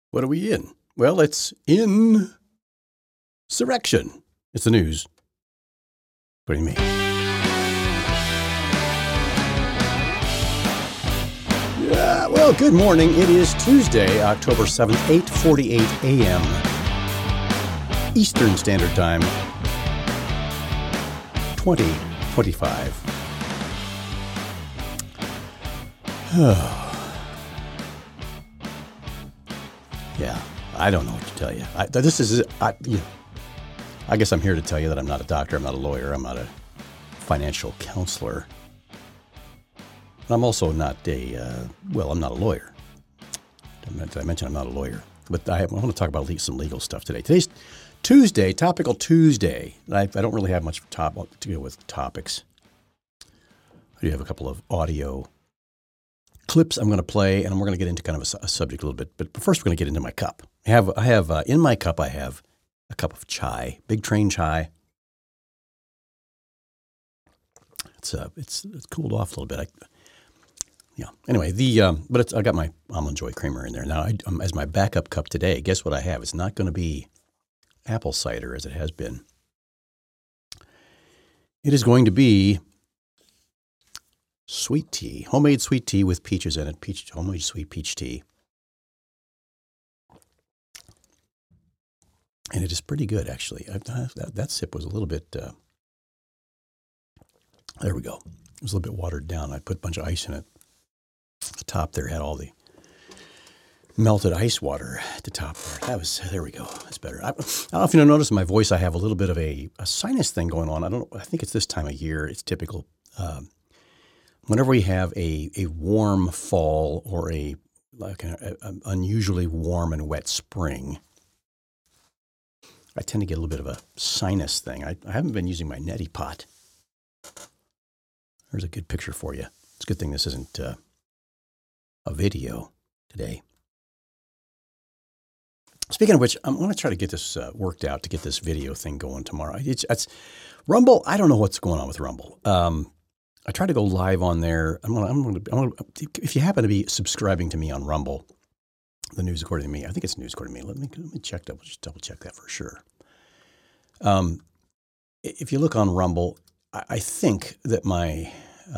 What are we in? Well, it's insurrection. It's the news. What do you mean? Yeah, well, good morning. It is Tuesday, October 7th, 8:48 a.m. Eastern Standard Time, 2025. Yeah, I don't know what to tell you. I guess I'm here to tell you that I'm not a doctor, I'm not a lawyer, I'm not a financial counselor. And I'm also not I'm not a lawyer. Did I mention I'm not a lawyer? But I want to talk about some legal stuff today. Today's Tuesday, Topical Tuesday. I don't really have much to do with topics. I do have a couple of audio clips I'm going to play, and we're going to get into kind of a subject a little bit. But first, we're going to get into my cup. I have in my cup, I have a cup of chai, Big Train chai. It's cooled off a little bit. Anyway, I got my Almond Joy creamer in there now. As my backup cup today, guess what I have? It's not going to be apple cider as it has been. It is going to be sweet tea, homemade sweet tea with peaches in it, homemade sweet peach tea. And it is pretty good, actually. That sip was a little bit, there we go. It was a little bit watered down. I put a bunch of ice in it. The top there had all the melted ice water at the top there. There we go. That's better. I don't know if you notice in my voice, I have a little bit of a sinus thing going on. I think it's this time of year. It's typical. Whenever we have a warm fall or an unusually warm and wet spring, I tend to get a little bit of a sinus thing. I haven't been using my neti pot. There's a good picture for you. It's a good thing this isn't a video today. Speaking of which, I'm going to try to get this worked out to get this video thing going tomorrow. It's Rumble. I don't know what's going on with Rumble. I try to go live on there. I'm gonna, if you happen to be subscribing to me on Rumble, the News According to Me, I think it's News According to Me. Let me check double check that for sure. If you look on Rumble, I think that my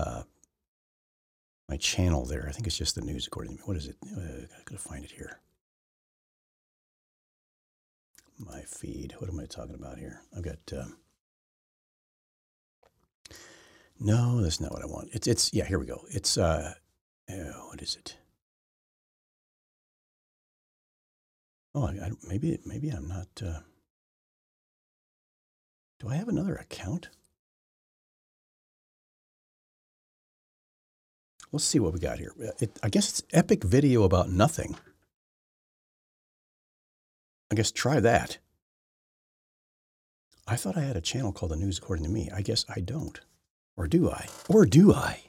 channel there, I think it's just the News According to Me. What is it? I gotta find it here. My feed. What am I talking about here? I've got. No, that's not what I want. It's here we go. It's what is it? Oh, maybe I'm not. Do I have another account? Let's see what we got here. I guess it's Epic Video About Nothing. I guess try that. I thought I had a channel called The News According to Me. I guess I don't. Or do I? Or do I?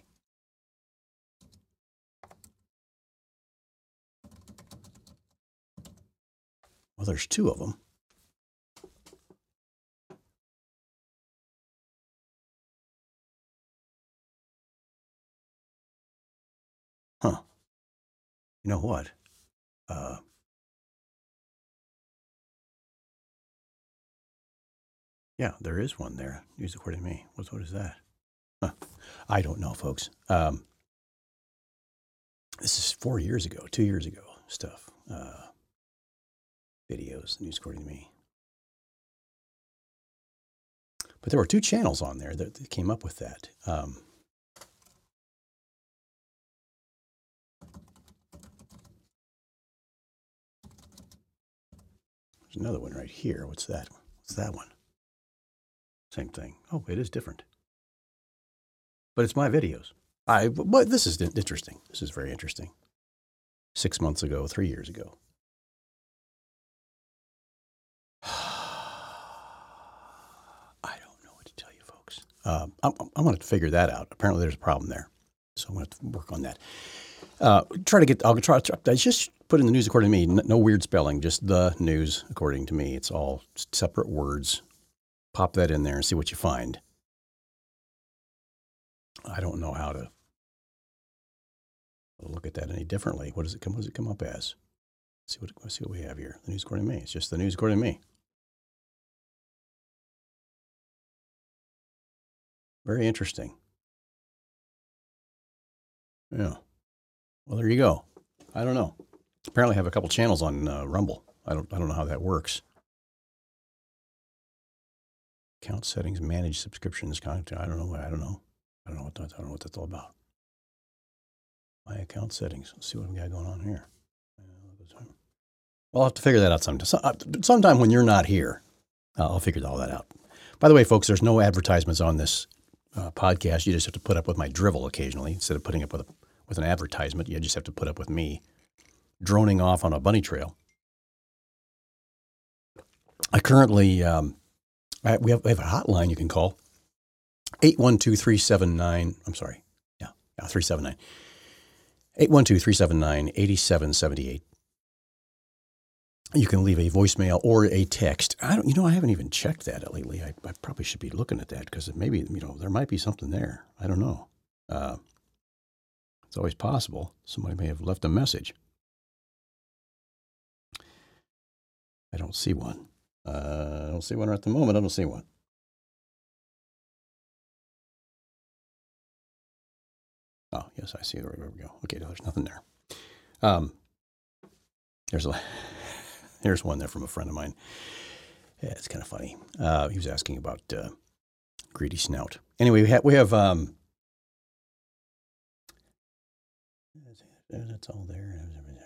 Well, there's two of them. Huh. You know what? Yeah, there is one there. News According to Me. What is that? Huh. I don't know, folks. This is 2 years ago stuff. Videos, News According to Me. But there were two channels on there that came up with that. There's another one right here. What's that? What's that one? Same thing. Oh, it is different. But it's my videos. But this is interesting. This is very interesting. 6 months ago, 3 years ago. I don't know what to tell you, folks. I'm going to figure that out. Apparently, there's a problem there, so I'm going to work on that. I'll try. I just put in the News According to Me. No weird spelling. Just the News According to Me. It's all separate words. Pop that in there and see what you find. I don't know how to look at that any differently. What does it come up as? Let's see what we have here. The news according to me. It's just the news according to me. Very interesting. Yeah. Well, there you go. I don't know. Apparently, I have a couple channels on Rumble. I don't know how that works. Account settings, manage subscriptions, content. I don't know. I don't know what that's all about. My account settings. Let's see what we got going on here. Well, I'll have to figure that out sometime when you're not here. I'll figure all that out. By the way, folks, there's no advertisements on this podcast. You just have to put up with my drivel occasionally. Instead of putting up with an advertisement, you just have to put up with me droning off on a bunny trail. I currently, we have a hotline you can call. 812-379, 379. 812-379-8778. You can leave a voicemail or a text. I haven't even checked that lately. I probably should be looking at that because maybe, there might be something there. I don't know. It's always possible. Somebody may have left a message. I don't see one. I don't see one right at the moment. I don't see one. Oh, yes, I see. There we go. Okay, there's nothing there. There's one there from a friend of mine. Yeah, it's kind of funny. He was asking about greedy snout. Anyway, we have that's all there.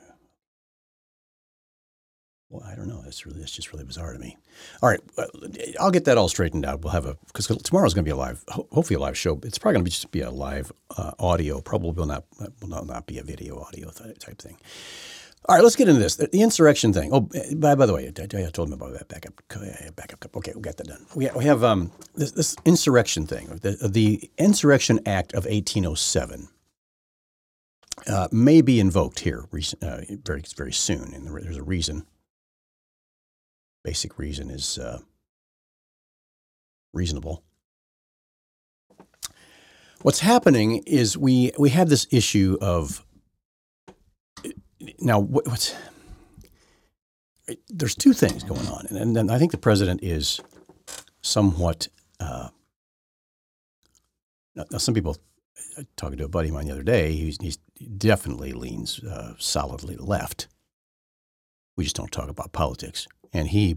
Well, I don't know. It's just really bizarre to me. All right, I'll get that all straightened out. We'll have because tomorrow's going to be a live, hopefully a live show. It's probably going to just be a live audio. Probably will not be a video audio type thing. All right, let's get into this. The insurrection thing. Oh, by the way, I told him about that backup. Okay, we got that done. We have this insurrection thing. The Insurrection Act of 1807 may be invoked here very, very soon, and there's a reason. Basic reason is reasonable. What's happening is we have this issue of now. There's two things going on, and then I think the president is somewhat. Now, some people talking to a buddy of mine the other day. He's definitely leans solidly left. We just don't talk about politics. And he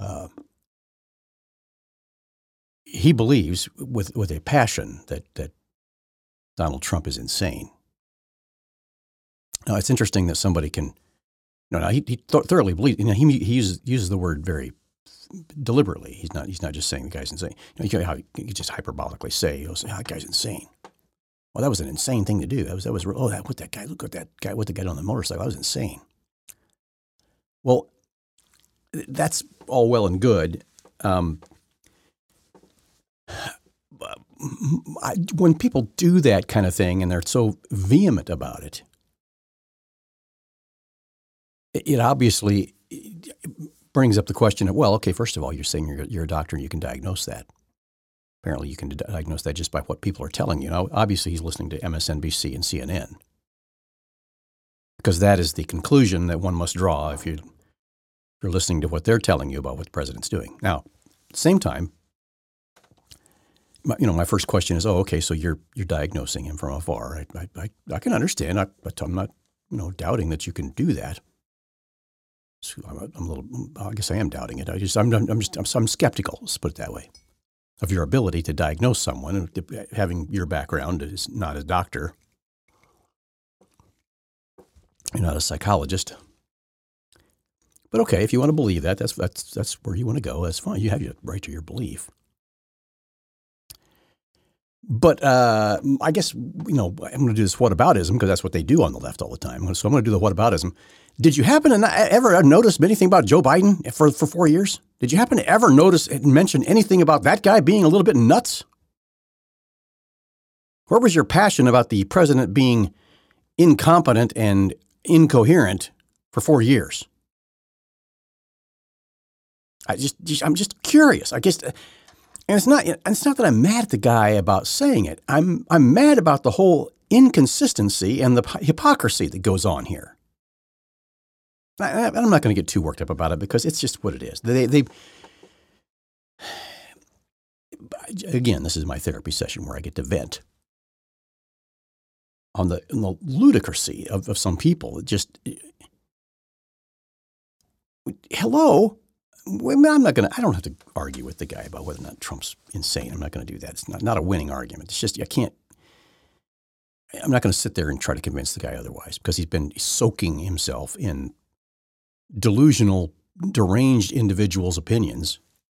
believes with a passion that Donald Trump is insane. Now, it's interesting that somebody can. He thoroughly believes. He uses the word very deliberately. He's not just saying the guy's insane. You just hyperbolically say, that guy's insane. Well, that was an insane thing to do. Look at that guy with the guy on the motorcycle. That was insane. Well, that's all well and good. When people do that kind of thing and they're so vehement about it, it obviously brings up the question of, well, okay, first of all, you're saying you're a doctor and you can diagnose that. Apparently you can diagnose that just by what people are telling you. Now, obviously he's listening to MSNBC and CNN because that is the conclusion that one must draw if you're listening to what they're telling you about what the president's doing. Now, at the same time, my first question is, okay, so you're diagnosing him from afar. I can understand. I'm not doubting that you can do that. So I guess I am doubting it. I'm skeptical. Let's put it that way, of your ability to diagnose someone, having your background is not a doctor. You're not a psychologist. But okay, if you want to believe that, that's where you want to go. That's fine. You have your right to your belief. But I guess, I'm going to do this whataboutism because that's what they do on the left all the time. So I'm going to do the whataboutism. Did you happen to ever notice anything about Joe Biden for 4 years? Did you happen to ever notice and mention anything about that guy being a little bit nuts? Where was your passion about the president being incompetent and incoherent for 4 years? I'm just curious. I guess, and it's not that I'm mad at the guy about saying it. I'm mad about the whole inconsistency and the hypocrisy that goes on here. I'm not going to get too worked up about it because it's just what it is. Again, this is my therapy session where I get to vent on the ludicrousy of some people. It just, hello. I don't have to argue with the guy about whether or not Trump's insane. I'm not going to do that. It's not a winning argument. It's just, I'm not going to sit there and try to convince the guy otherwise because he's been soaking himself in delusional, deranged individuals' opinions.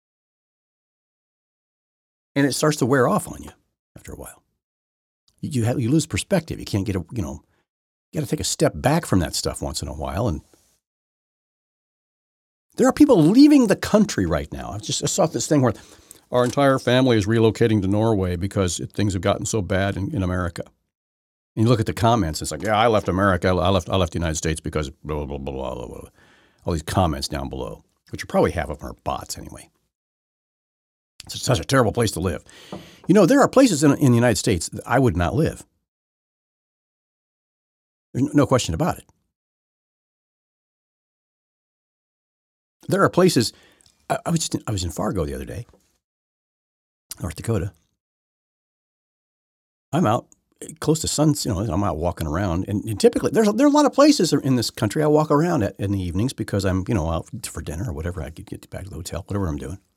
And it starts to wear off on you after a while. You lose perspective. You can't you got to take a step back from that stuff once in a while. And there are people leaving the country right now. I saw this thing where our entire family is relocating to Norway because things have gotten so bad in America. And you look at the comments, it's like, yeah, I left America. I left the United States because blah, blah, blah, blah, blah, blah. All these comments down below, which are probably half of them are bots anyway. It's such a terrible place to live. There are places in the United States that I would not live. There's no question about it. There are places. I was in Fargo the other day, North Dakota. I'm out close to sun. I'm out walking around, and typically there are a lot of places in this country I walk around at in the evenings because I'm out for dinner or whatever. I could get back to the hotel, whatever I'm doing.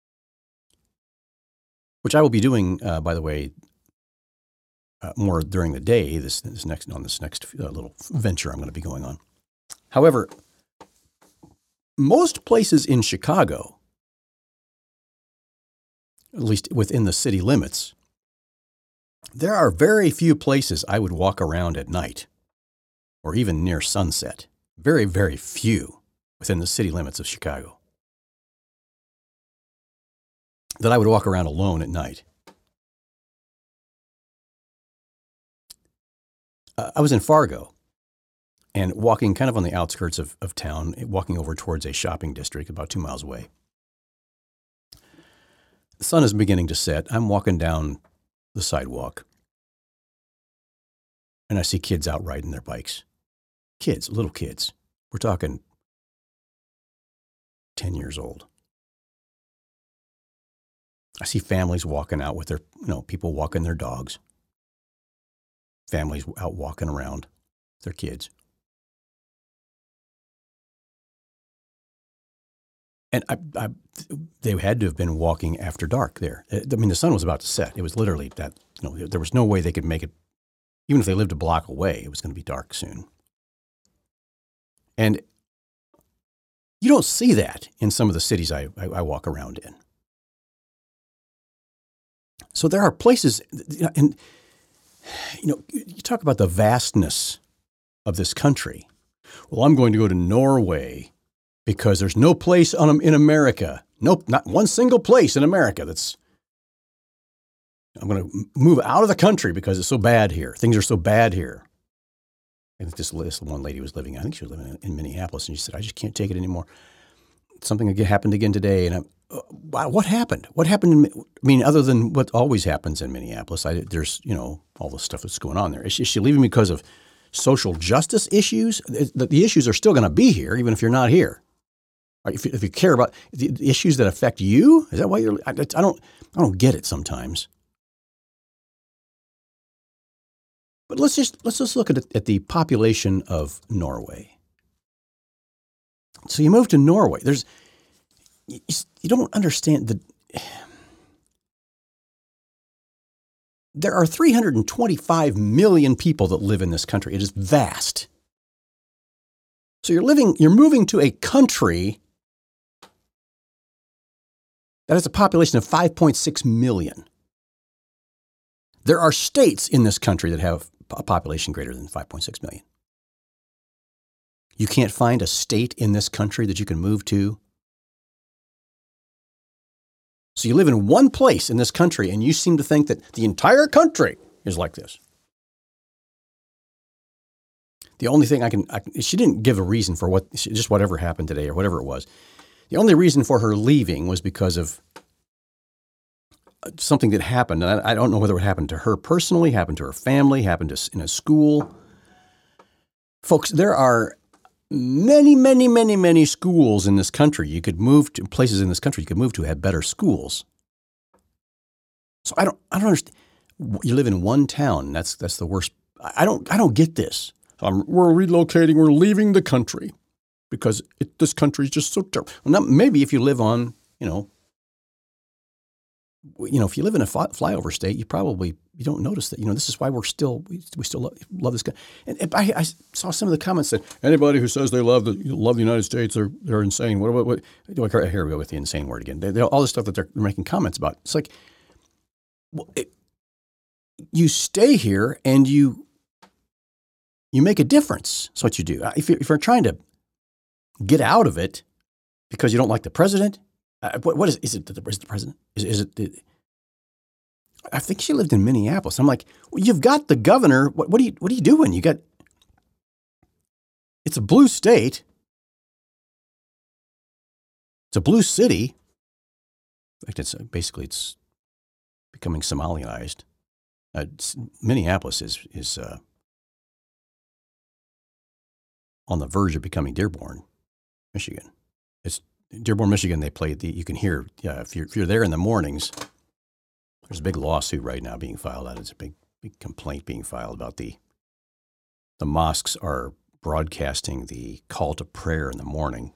Which I will be doing, by the way, more during the day. This next little venture I'm going to be going on. However, most places in Chicago, at least within the city limits, there are very few places I would walk around at night, or even near sunset. Very, very few within the city limits of Chicago that I would walk around alone at night. I was in Fargo and walking kind of on the outskirts of town, walking over towards a shopping district about 2 miles away. The sun is beginning to set. I'm walking down the sidewalk and I see kids out riding their bikes. Kids, little kids. We're talking 10 years old. I see families walking out with their, people walking their dogs. Families out walking around with their kids. And they had to have been walking after dark there. The sun was about to set. It was literally that, there was no way they could make it. Even if they lived a block away, it was going to be dark soon. And you don't see that in some of the cities I walk around in. So there are places, and you talk about the vastness of this country. Well, I'm going to go to Norway because there's no place in America, nope, not one single place in America I'm going to move out of the country because it's so bad here. Things are so bad here. I think this one lady was living, I think she was living in Minneapolis, and she said, I just can't take it anymore. Something happened again today, and what happened? What happened? Other than what always happens in Minneapolis, there's, all the stuff that's going on there. Is she leaving because of social justice issues? The issues are still going to be here, even if you're not here. If you care about the issues that affect you, is that why you're? I don't get it sometimes. But let's just look at the population of Norway. So you move to Norway. You don't understand there are 325 million people that live in this country. It is vast. So you're moving to a country that has a population of 5.6 million. There are states in this country that have a population greater than 5.6 million. You can't find a state in this country that you can move to. So you live in one place in this country and you seem to think that the entire country is like this. The only thing she didn't give a reason for just whatever happened today or whatever it was. The only reason for her leaving was because of something that happened. And I don't know whether it happened to her personally, happened to her family, happened in a school. Folks, there are many, many, many, many schools in this country. You could move to places in this country you could move to have better schools. So I don't understand. You live in one town. That's the worst. I don't get this. We're relocating. We're leaving the country because this country is just so terrible. Well, maybe if you live on, if you live in a flyover state, you don't notice that. This is why we still love this guy. And I saw some of the comments that anybody who says they love the United States, they're insane. What here we go with the insane word again. All this stuff that they're making comments about. It's like, well, you stay here and you make a difference. That's what you do. If you're trying to get out of it because you don't like the president, what is it? The president? Is it? I think she lived in Minneapolis. I'm like, well, you've got the governor. What are you doing? It's a blue state. It's a blue city. In fact, it's becoming Somalianized. Minneapolis is on the verge of becoming Dearborn, Michigan. It's Dearborn, Michigan. They play you can hear if you're there in the mornings. There's a big lawsuit right now being filed out. It's a big complaint being filed about the mosques are broadcasting the call to prayer in the morning,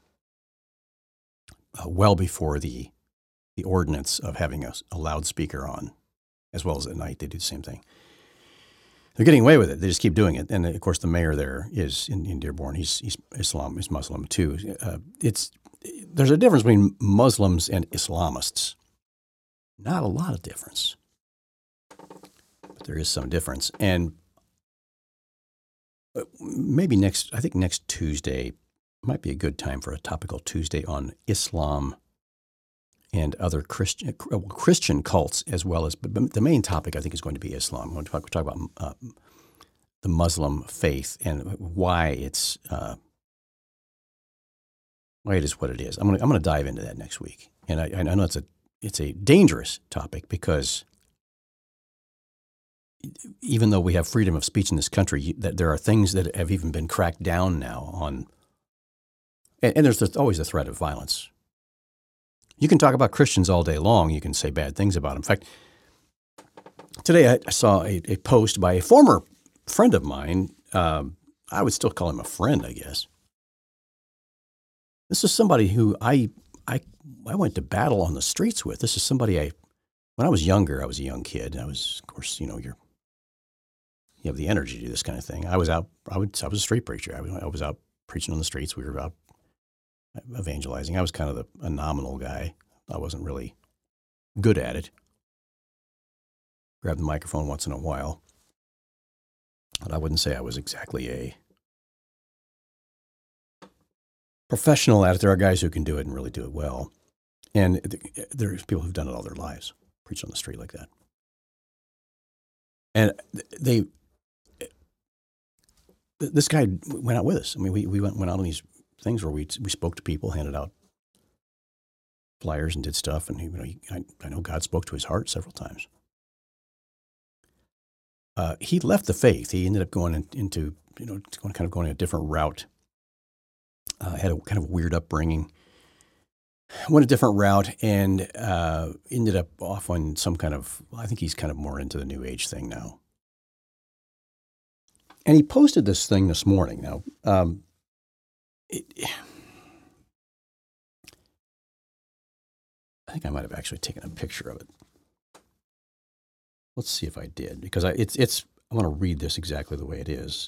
well before the ordinance of having a loudspeaker on, as well as at night. They do the same thing. They're getting away with it. They just keep doing it. And of course, the mayor there is in Dearborn. He's Muslim too. There's a difference between Muslims and Islamists. Not a lot of difference, but there is some difference. And maybe next Tuesday might be a good time for a topical Tuesday on Islam and other Christian cults, as well as, but the main topic I think is going to be Islam. We're going to talk about the Muslim faith and why it is what it is. I'm going to dive into that next week, and I know it's a dangerous topic because even though we have freedom of speech in this country, that there are things that have even been cracked down now on, and there's always the threat of violence. You can talk about Christians all day long. You can say bad things about them. In fact, today I saw a post by a former friend of mine. I would still call him a friend, I guess. This is somebody who I went to battle on the streets with. This is somebody when I was younger, I was a young kid. I was, of course, you have the energy to do this kind of thing. I was a street preacher. I was out preaching on the streets. We were out evangelizing. I was kind of a nominal guy. I wasn't really good at it. Grab the microphone once in a while. But I wouldn't say I was exactly a professional at it. There are guys who can do it and really do it well. And there's people who've done it all their lives, preach on the street like that. And this guy went out with us. I mean, we went out on these things where we spoke to people, handed out flyers and did stuff. And I know God spoke to his heart several times. He left the faith. He ended up going into going a different route. Had a kind of weird upbringing. Went a different route and ended up off on some kind of, I think he's kind of more into the New Age thing now. And he posted this thing this morning. Now, I think I might have actually taken a picture of it. Let's see if I did, because I want to read this exactly the way it is.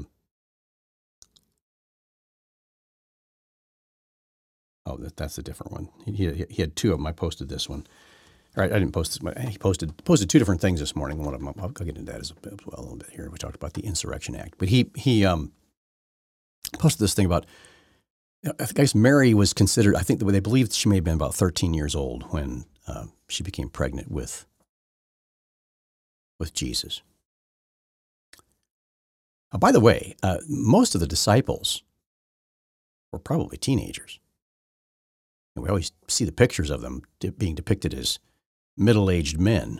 That's a different one. He had two of them. I posted this one. All right, I didn't post this. He posted two different things this morning. One of them, I'll get into that as well a little bit here. We talked about the Insurrection Act, but he posted this thing about, I guess Mary was considered, I think they believed she may have been about 13 years old when she became pregnant with Jesus. By the way, most of the disciples were probably teenagers. And we always see the pictures of them being depicted as middle-aged men.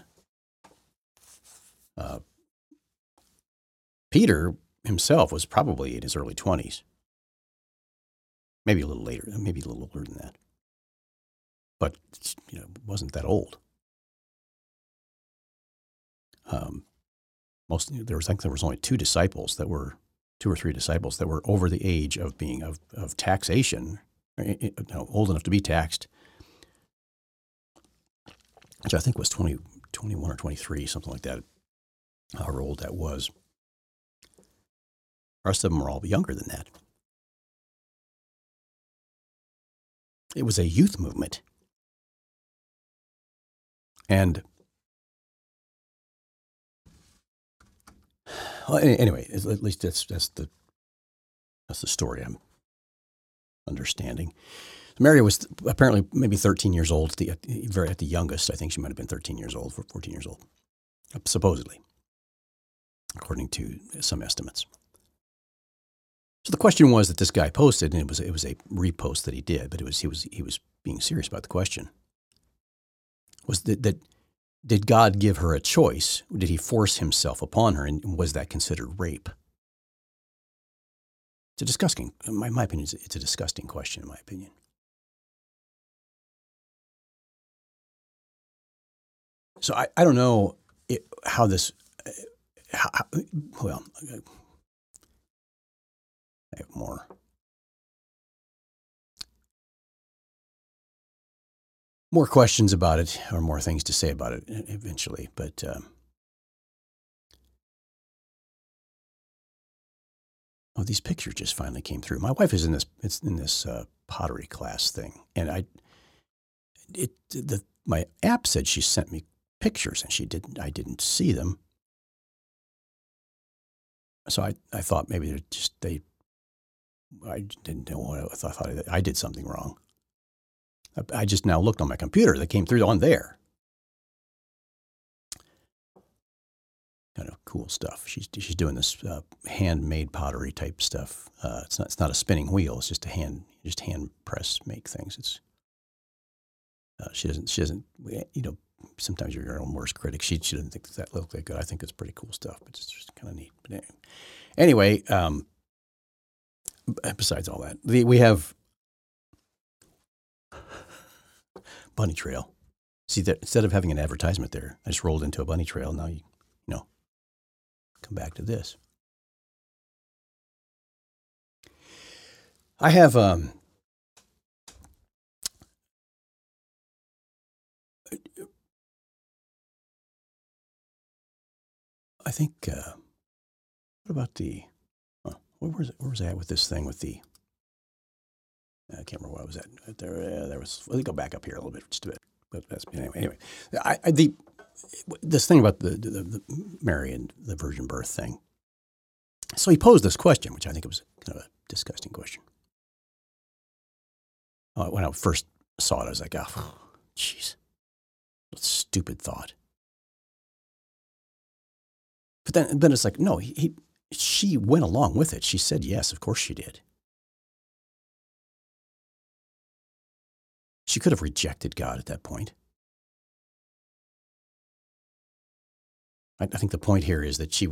Peter himself was probably in his early 20s. maybe a little later, maybe a little older than that. But wasn't that old. There was only two or three disciples that were over the age of being of taxation, old enough to be taxed, which I think was 21 or 23, something like that, however old that was. The rest of them were all younger than that. It was a youth movement. And anyway, at least that's the story I'm understanding. Mary was apparently maybe 13 years old at the youngest. I think she might have been 13 years old, 14 years old, supposedly, according to some estimates. So the question was that this guy posted, and it was a repost that he did, but he was being serious about the question. Was that did God give her a choice? Did he force himself upon her, and was that considered rape? It's a disgusting, in my opinion, it's a disgusting question, in my opinion. So I don't know how this, well, I have more questions about it, or more things to say about it eventually, but these pictures just finally came through. My wife is in this pottery class thing, and my app said she sent me pictures, and I didn't see them. So I thought maybe I didn't know what I thought I did something wrong. I just now looked on my computer. They came through on there. Kind of cool stuff. She's doing this handmade pottery type stuff. It's not a spinning wheel. It's just hand press make things. She doesn't. Sometimes you're your own worst critic. She doesn't think that looks that good. I think it's pretty cool stuff, but it's just kind of neat. But anyway, besides all that, we have bunny trail. See that instead of having an advertisement there, I just rolled into a bunny trail. Now you come back to this. I have I think what about where was I at with this thing with the I can't remember what I was at there was. Let me go back up here a little bit, just a bit. But anyway, this thing about the Mary and the virgin birth thing. So he posed this question, which I think was kind of a disgusting question. When I first saw it, I was like, oh, jeez, what a stupid thought. But then it's like, no, she went along with it. She said yes, of course she did. She could have rejected God at that point. I think the point here is that she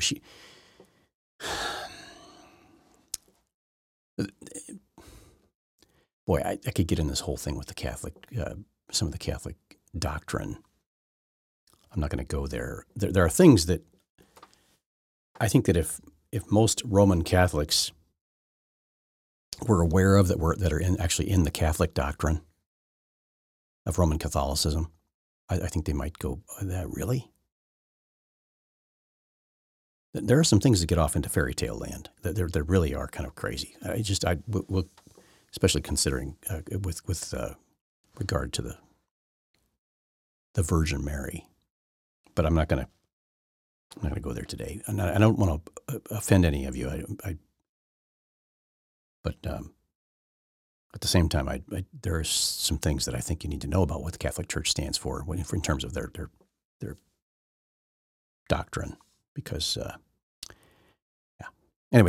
boy, I could get in this whole thing with the Catholic, some of the Catholic doctrine. I'm not going to go there. There are things that I think that if most Roman Catholics were aware of that are actually in the Catholic doctrine of Roman Catholicism, I think they might go, that really? There are some things that get off into fairy tale land that really are kind of crazy. Will, especially considering with regard to the Virgin Mary. But I'm not going to go there today. I don't want to offend any of you. But at the same time, there are some things that I think you need to know about what the Catholic Church stands for in terms of their doctrine. Because, yeah. Anyway,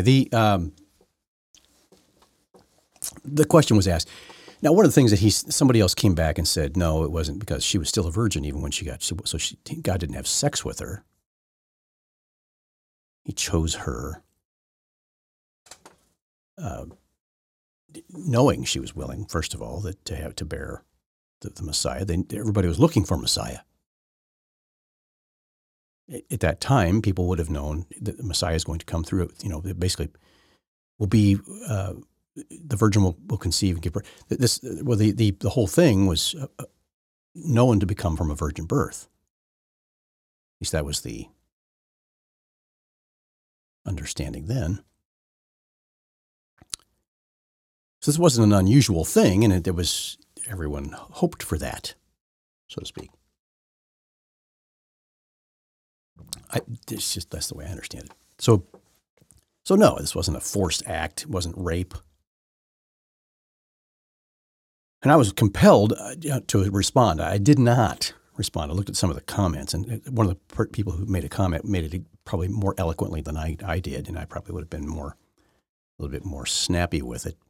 the question was asked. Now, one of the things that somebody else came back and said, no, it wasn't because she was still a virgin even when God didn't have sex with her. He chose her. knowing she was willing, first of all, that to have to bear the Messiah. Everybody was looking for Messiah. At that time, people would have known that the Messiah is going to come through. It basically will be the virgin will conceive and give birth. The whole thing was known to become from a virgin birth. At least that was the understanding then. So this wasn't an unusual thing, and everyone hoped for that, so to speak. That's the way I understand it. So no, this wasn't a forced act. It wasn't rape. And I was compelled to respond. I did not respond. I looked at some of the comments, and one of the people who made a comment made it probably more eloquently than I did, and I probably would have been a little bit more snappy with it.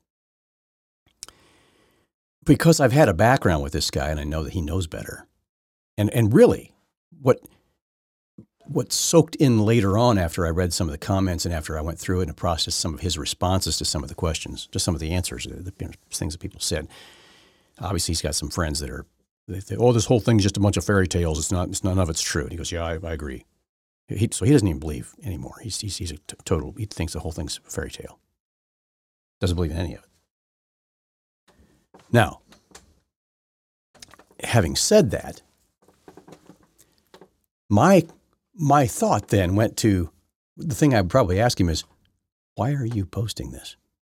Because I've had a background with this guy, and I know that he knows better. And really, what soaked in later on after I read some of the comments and after I went through it and processed some of his responses to some of the questions, just some of the answers, the things that people said. Obviously, he's got some friends that this whole thing's just a bunch of fairy tales. It's none of it's true. And he goes, yeah, I agree. So he doesn't even believe anymore. He's a total. He thinks the whole thing's a fairy tale. Doesn't believe in any of it. Now, having said that, my thought then went to the thing I would probably ask him is, why are you posting this?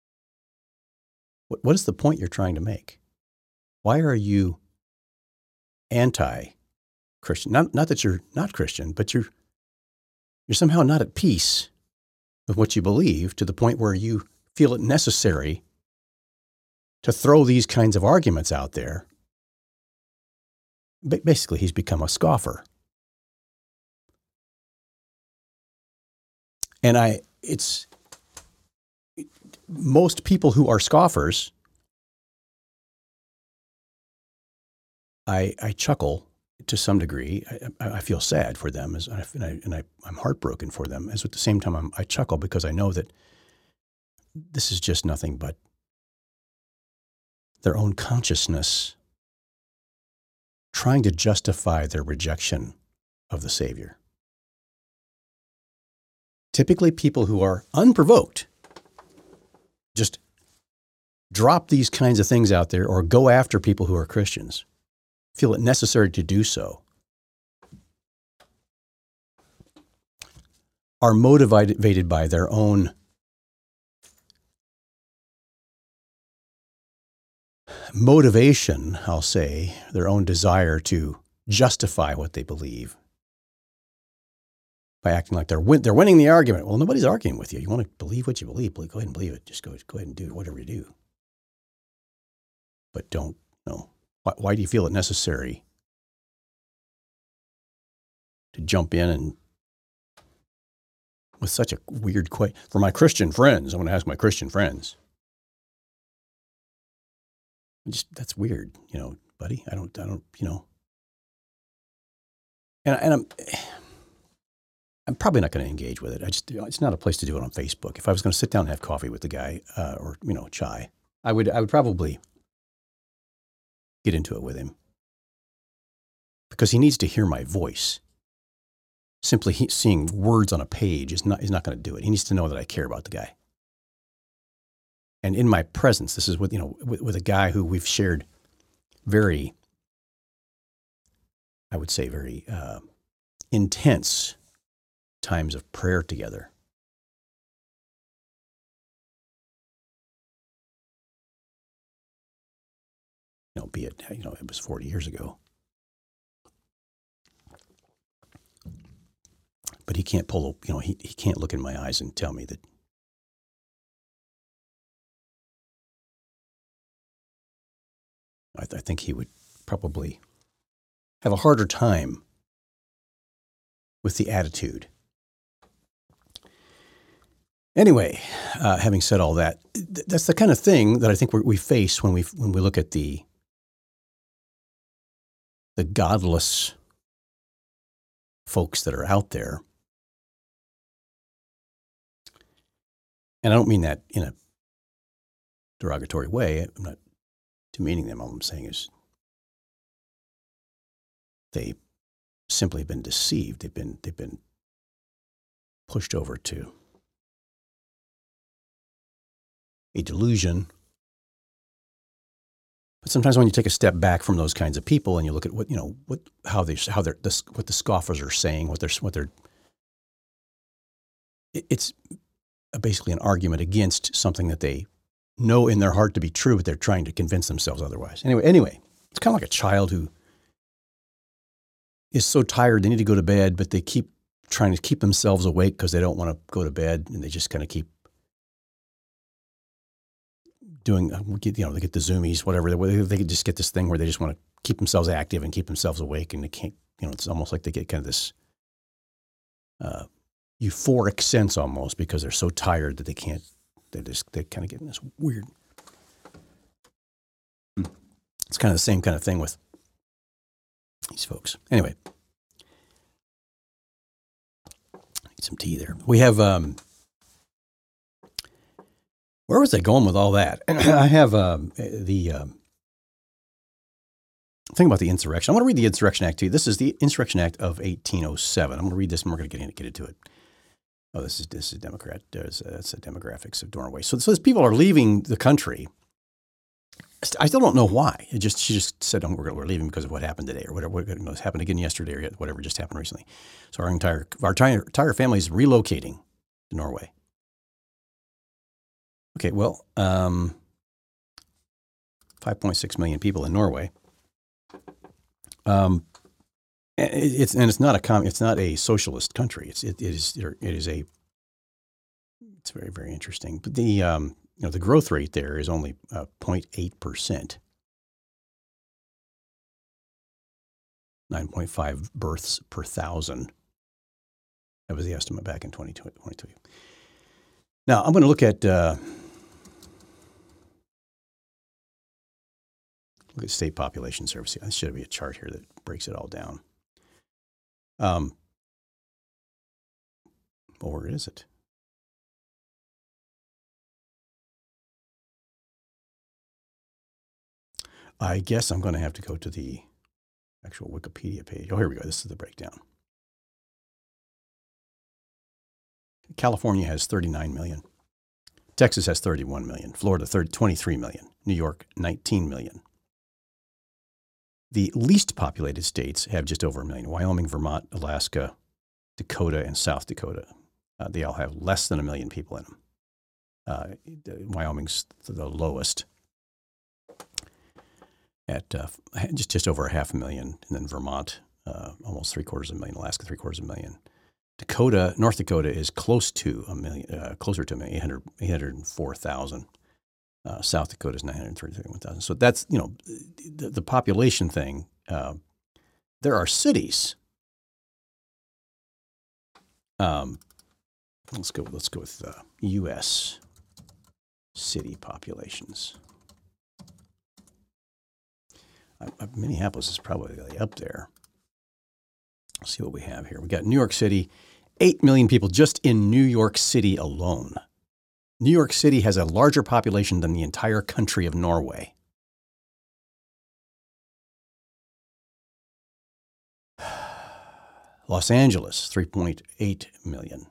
What is the point you're trying to make? Why are you anti-Christian? Not that you're not Christian, but you're somehow not at peace with what you believe to the point where you feel it necessary to throw these kinds of arguments out there. Basically, he's become a scoffer. And most people who are scoffers, I chuckle to some degree. I feel sad for them, I'm heartbroken for them. As at the same time, I chuckle because I know that this is just nothing but their own consciousness trying to justify their rejection of the Savior. Typically, people who are unprovoked just drop these kinds of things out there or go after people who are Christians, feel it necessary to do so, are motivated by their own motivation, I'll say, their own desire to justify what they believe by acting like they're winning the argument. Well, nobody's arguing with you. You want to believe what you believe, go ahead and believe it. Just go ahead and do whatever you do. But don't, no. Why do you feel it necessary to jump in and with such a weird question? For my Christian friends, I'm going to ask my Christian friends. That's weird, buddy. I don't, and I'm probably not going to engage with it. It's not a place to do it on Facebook. If I was going to sit down and have coffee with the guy, or chai, I would probably get into it with him because he needs to hear my voice. Simply seeing words on a page is not going to do it. He needs to know that I care about the guy. And in my presence, this is with a guy who we've shared very, I would say, very intense times of prayer together. Be it, it was 40 years ago. But he can't he can't look in my eyes and tell me that I think he would probably have a harder time with the attitude. Anyway, having said all that, that's the kind of thing that I think we face when we look at the godless folks that are out there. And I don't mean that in a derogatory way. I'm not demeaning them. All I'm saying is they simply have been deceived. They've been pushed over to a delusion. But sometimes when you take a step back from those kinds of people and you look at what the scoffers are saying, it's basically an argument against something that they know in their heart to be true, but they're trying to convince themselves otherwise. Anyway, it's kind of like a child who is so tired they need to go to bed, but they keep trying to keep themselves awake because they don't want to go to bed, and they just kind of keep doing, they get the zoomies, whatever. They could just get this thing where they just want to keep themselves active and keep themselves awake, and they can't, it's almost like they get kind of this euphoric sense almost because they're so tired that they can't, they kind of get in this weird, it's kind of the same kind of thing with these folks. Anyway, need some tea there. We have, where was I going with all that? I have the thing about the insurrection. I'm going to read the Insurrection Act to you. This is the Insurrection Act of 1807. I'm going to read this and we're going to get into it. Oh, this is Democrat. That's the demographics of Norway. So as people are leaving the country, I still don't know why. She just said, we're leaving because of what happened today or whatever. What happened again yesterday or whatever just happened recently. So our entire family is relocating to Norway. Okay, well, 5.6 million people in Norway. It's not a socialist country. It's very, very interesting. But the growth rate there is only 0.8%. 9.5 births per thousand. That was the estimate back in 2022. Now I'm going to look at state population service. There should be a chart here that breaks it all down. Or is it? I guess I'm going to have to go to the actual Wikipedia page. Oh, here we go. This is the breakdown. California has 39 million. Texas has 31 million. Florida, 23 million. New York, 19 million. The least populated states have just over 1 million. Wyoming, Vermont, Alaska, Dakota, and South Dakota. They all have less than 1 million people in them. Wyoming's the lowest at just over 500,000. And then Vermont, almost 750,000. Alaska, 750,000. North Dakota is close to 1 million, closer to 804,000. South Dakota is 931,000. So that's, the population thing. There are cities. Let's go with U.S. city populations. Minneapolis is probably up there. Let's see what we have here. We got New York City, 8 million people just in New York City alone. New York City has a larger population than the entire country of Norway. Los Angeles, 3.8 million.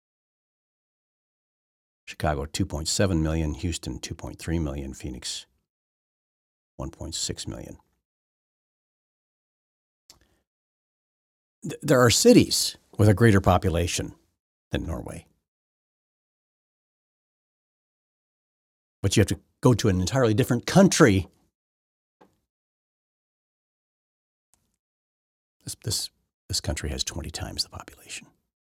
Chicago, 2.7 million. Houston, 2.3 million. Phoenix, 1.6 million. There are cities with a greater population than Norway. But you have to go to an entirely different country. This country has 20 times the population.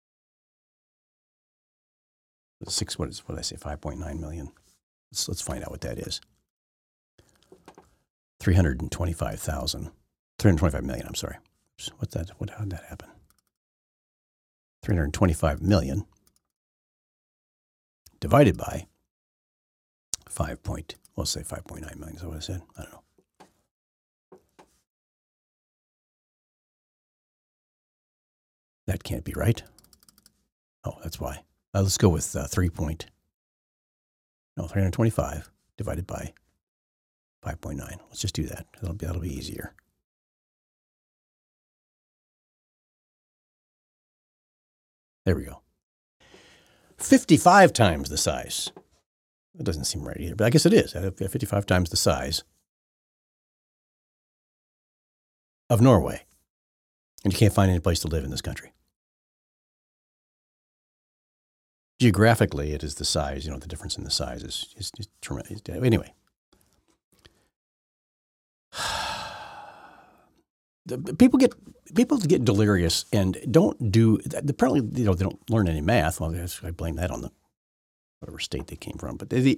What did I say? 5.9 million. Let's find out what that is. 325 million. I'm sorry. What's that? How did that happen? 325 million divided by 5.9 million. Is that what I said? I don't know. That can't be right. Oh, that's why. Let's go with 325 divided by 5.9. Let's just do that. That'll be easier. There we go. 55 times the size. That doesn't seem right either, but I guess it is. 55 times the size of Norway. And you can't find any place to live in this country. Geographically, it is the size. The difference in the size is tremendous. Anyway. People get delirious and don't do. Apparently, they don't learn any math. Well, I blame that on whatever state they came from. But it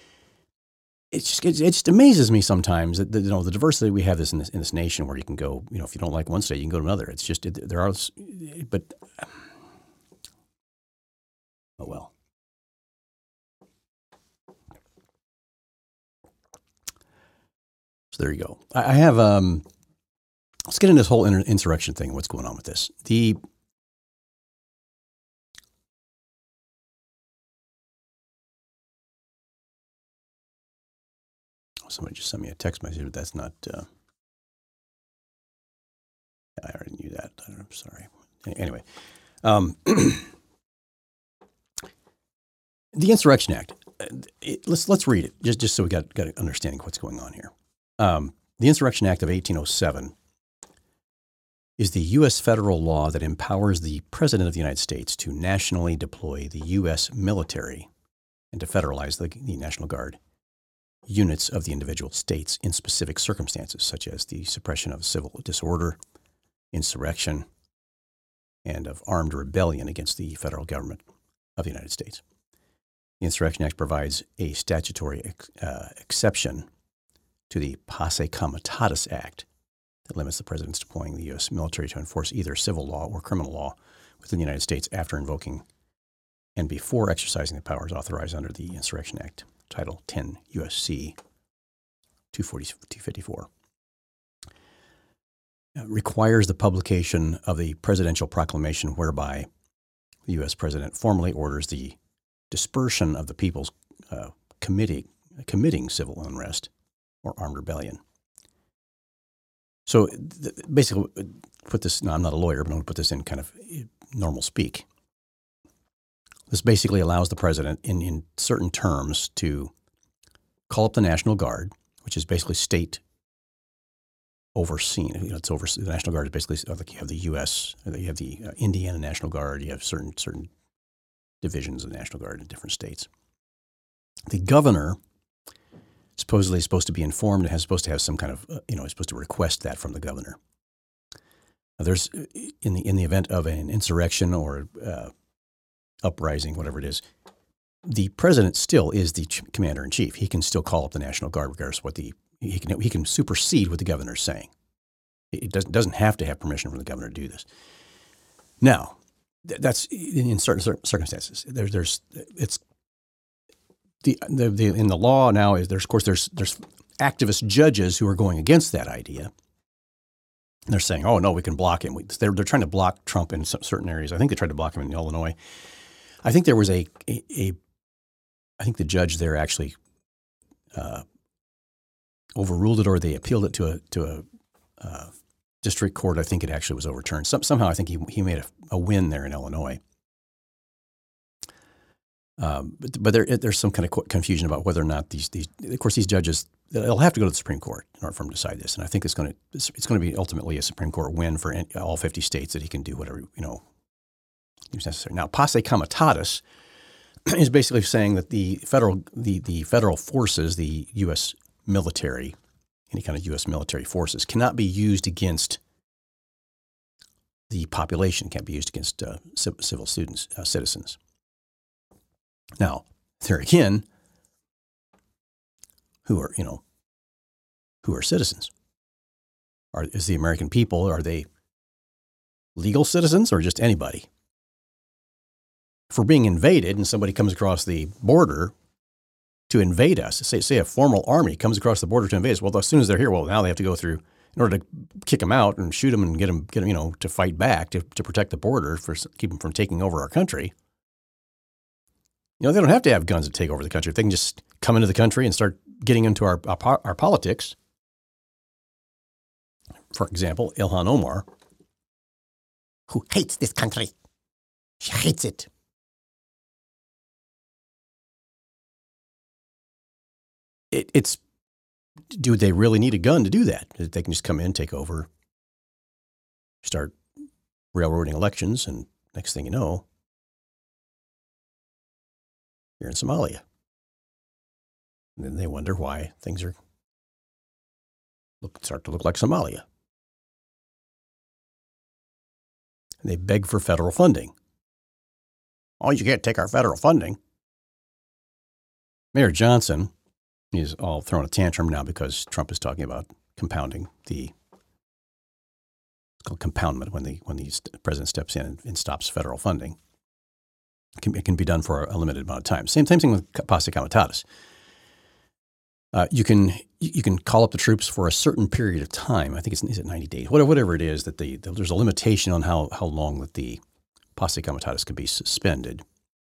just amazes me sometimes that the diversity we have in this nation, where you can go. If you don't like one state, you can go to another. It's just there are, but oh well. So there you go. I have let's get into this whole insurrection thing. What's going on with this? Somebody just sent me a text message, but that's not. I already knew that. I'm sorry. Anyway, the Insurrection Act. Let's read it just so we got an understanding of what's going on here. The Insurrection Act of 1807 is the U.S. federal law that empowers the President of the United States to nationally deploy the U.S. military and to federalize the National Guard units of the individual states in specific circumstances, such as the suppression of civil disorder, insurrection, and of armed rebellion against the federal government of the United States. The Insurrection Act provides a statutory exception to the Posse Comitatus Act that limits the president's deploying the U.S. military to enforce either civil law or criminal law within the United States after invoking and before exercising the powers authorized under the Insurrection Act, Title 10 U.S.C. 254. Requires the publication of the presidential proclamation whereby the U.S. president formally orders the dispersion of the people's committing civil unrest or armed rebellion. So basically, I'm not a lawyer, but I'm going to put this in kind of normal speak. This basically allows the president in certain terms to call up the National Guard, which is basically state overseen. It's the National Guard is basically like you have the U.S., you have the Indiana National Guard, you have certain divisions of the National Guard in different states. The governor supposedly is supposed to be informed and is supposed to have some kind of, is supposed to request that from the governor. Now, there's in the event of an insurrection or uprising, whatever it is, the president still is the commander in chief. He can still call up the National Guard regardless of what he can supersede what the governor is saying. It doesn't have to have permission from the governor to do this. Now, that's in certain circumstances. It's in the law now is there's activist judges who are going against that idea. And they're saying, oh no, we can block him. They're trying to block Trump in certain areas. I think they tried to block him in Illinois. I think there was I think the judge there actually overruled it, or they appealed it to a district court. I think it actually was overturned. Somehow I think he made a win there in Illinois. But there's some kind of confusion about whether or not these judges, they'll have to go to the Supreme Court in order for them to decide this. And I think it's going to be ultimately a Supreme Court win for all 50 states that he can do whatever is necessary. Now, Posse Comitatus is basically saying that the federal forces, the U.S. military, any kind of U.S. military forces, cannot be used against the population, can't be used against civil citizens. Now, there again, who are citizens? Is the American people, are they legal citizens or just anybody? If we're being invaded and somebody comes across the border to invade us, say a formal army comes across the border to invade us, well, as soon as they're here, well, now they have to go through, in order to kick them out and shoot them and get them to fight back, to protect the border, keep them from taking over our country. They don't have to have guns to take over the country. If they can just come into the country and start getting into our politics. For example, Ilhan Omar, who hates this country. She hates it. It's, do they really need a gun to do that? They can just come in, take over, start railroading elections, and next thing you know, you're in Somalia. And then they wonder why things start to look like Somalia. And they beg for federal funding. Oh, you can't take our federal funding. Mayor Johnson is all throwing a tantrum now because Trump is talking about compounding it's called compoundment when the president steps in and stops federal funding. It can be done for a limited amount of time. Same thing with posse comitatus. You can call up the troops for a certain period of time. I think is it 90 days, whatever it is that there's a limitation on how long that the posse comitatus can be suspended.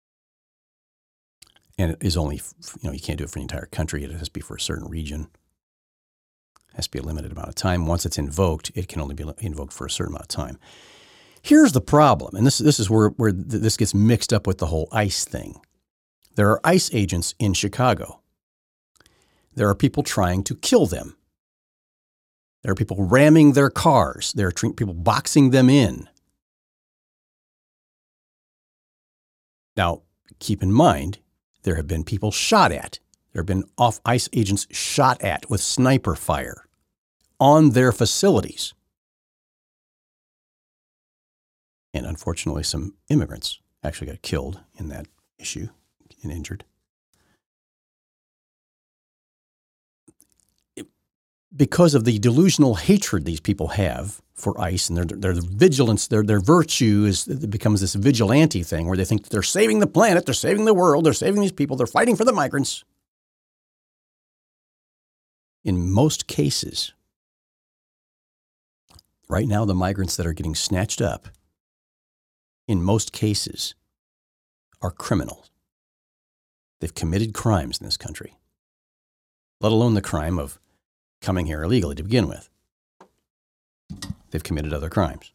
And it is only, you can't do it for the entire country. It has to be for a certain region. It has to be a limited amount of time. Once it's invoked, it can only be invoked for a certain amount of time. Here's the problem, and this is where this gets mixed up with the whole ICE thing. There are ICE agents in Chicago. There are people trying to kill them. There are people ramming their cars. There are people boxing them in. Now, keep in mind, there have been people shot at. There have been ICE agents shot at with sniper fire on their facilities. And unfortunately, some immigrants actually got killed in that issue and injured. Because of the delusional hatred these people have for ICE and their vigilance, their virtue it becomes this vigilante thing where they think that they're saving the planet, they're saving the world, they're saving these people, they're fighting for the migrants. In most cases, right now, the migrants that are getting snatched up, in most cases, are criminals. They've committed crimes in this country, let alone the crime of coming here illegally to begin with. They've committed other crimes.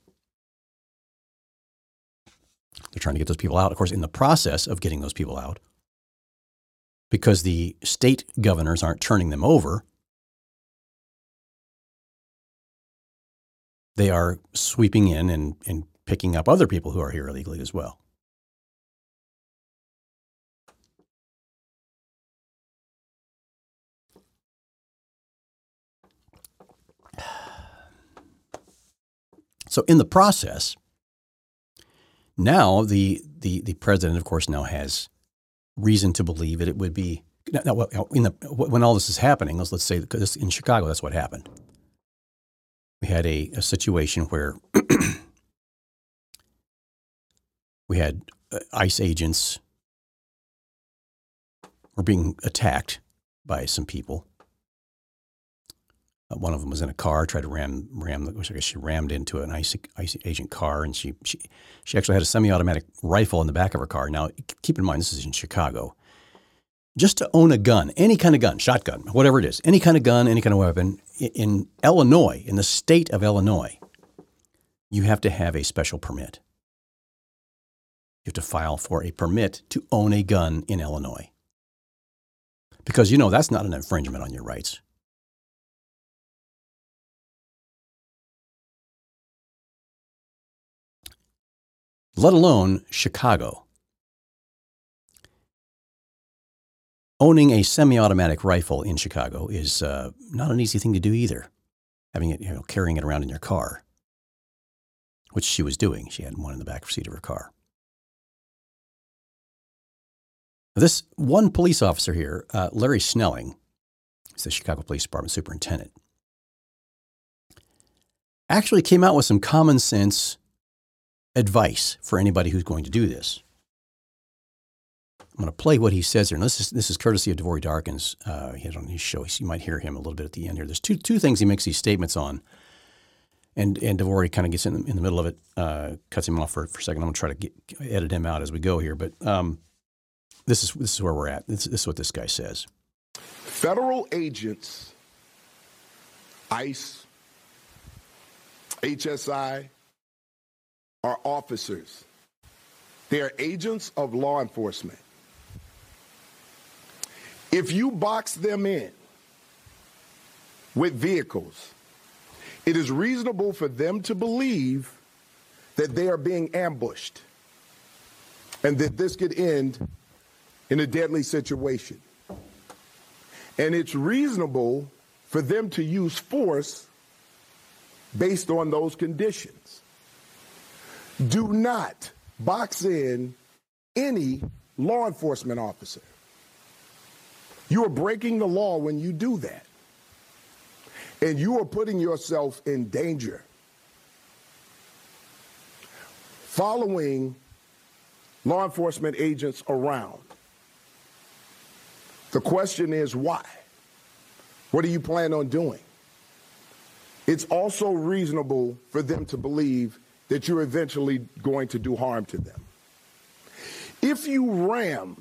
They're trying to get those people out. Of course, in the process of getting those people out, because the state governors aren't turning them over, they are sweeping in and picking up other people who are here illegally as well. So in the process, now the president, of course, now has reason to believe that it would be now, when all this is happening. Let's say because in Chicago, that's what happened. We had a situation where we had ICE agents were being attacked by some people. One of them was in a car, tried to ram. I guess she rammed into an ICE agent car, and she actually had a semi-automatic rifle in the back of her car. Now, keep in mind, this is in Chicago. Just to own a gun, any kind of gun, shotgun, whatever it is, any kind of gun, any kind of weapon, in Illinois, in the state of Illinois, you have to have a special permit. You have to file for a permit to own a gun in Illinois. Because, that's not an infringement on your rights. Let alone Chicago. Owning a semi-automatic rifle in Chicago is not an easy thing to do either. Having it, carrying it around in your car, which she was doing. She had one in the back seat of her car. This one police officer here, Larry Snelling, is the Chicago Police Department superintendent, actually came out with some common sense advice for anybody who's going to do this. I'm going to play what he says here. And this is courtesy of DeVory Darkins. He had on his show. You might hear him a little bit at the end here. There's two things he makes these statements on. And DeVory kind of gets in the middle of it, cuts him off for a second. I'm going to try to edit him out as we go here. But This is where we're at. This is what this guy says. Federal agents, ICE, HSI, are officers. They are agents of law enforcement. If you box them in with vehicles, it is reasonable for them to believe that they are being ambushed and that this could end in a deadly situation. And it's reasonable for them to use force based on those conditions. Do not box in any law enforcement officer. You are breaking the law when you do that. And you are putting yourself in danger. Following law enforcement agents around. The question is why? What do you plan on doing? It's also reasonable for them to believe that you're eventually going to do harm to them. If you ram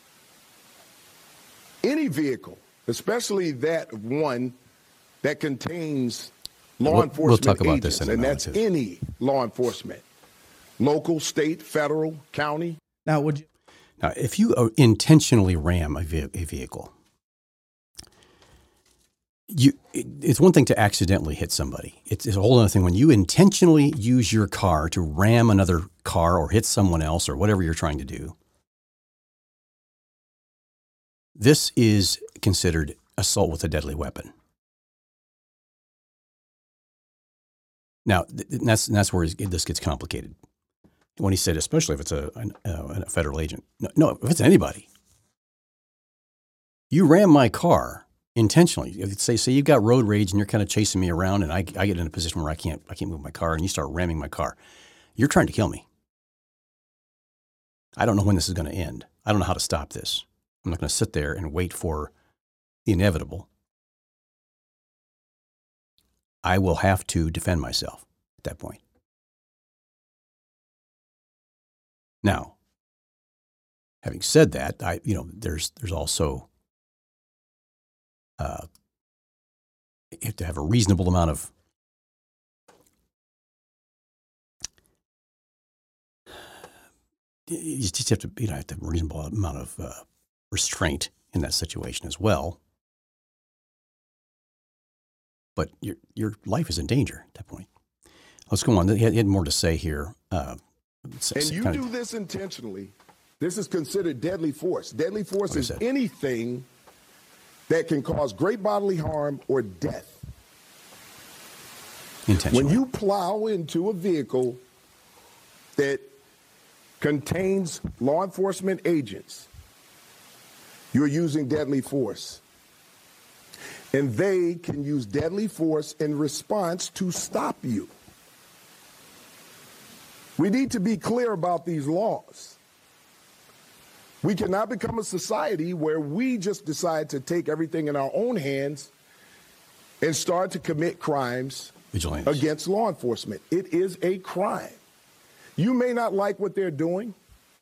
any vehicle, especially that one that contains law enforcement we'll talk about agents, this in a and moment, that's any law enforcement, local, state, federal, county. Now, if you intentionally ram a vehicle, it's one thing to accidentally hit somebody. It's a whole other thing when you intentionally use your car to ram another car or hit someone else or whatever you're trying to do. This is considered assault with a deadly weapon. Now, that's where this gets complicated. When he said, especially if it's a federal agent. No, if it's anybody. You ram my car intentionally. Say you've got road rage and you're kind of chasing me around, and I get in a position where I can't move my car, and you start ramming my car. You're trying to kill me. I don't know when this is going to end. I don't know how to stop this. I'm not going to sit there and wait for the inevitable. I will have to defend myself at that point. Now, having said that, there's also you have to have a reasonable amount of you just have to have a reasonable amount of restraint in that situation as well. But your life is in danger at that point. Let's go on. He had more to say here. And you do this intentionally. This is considered deadly force. Deadly force is anything that can cause great bodily harm or death. Intentionally. When you plow into a vehicle that contains law enforcement agents, you're using deadly force. And they can use deadly force in response to stop you. We need to be clear about these laws. We cannot become a society where we just decide to take everything in our own hands and start to commit crimes against law enforcement. It is a crime. You may not like what they're doing.